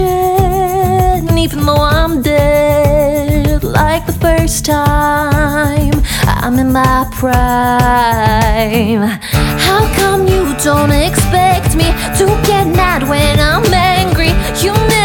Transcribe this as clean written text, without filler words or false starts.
again, even though I'm dead. Like the first time, I'm in my prime. How come you don't expect me to get mad when I'm angry? You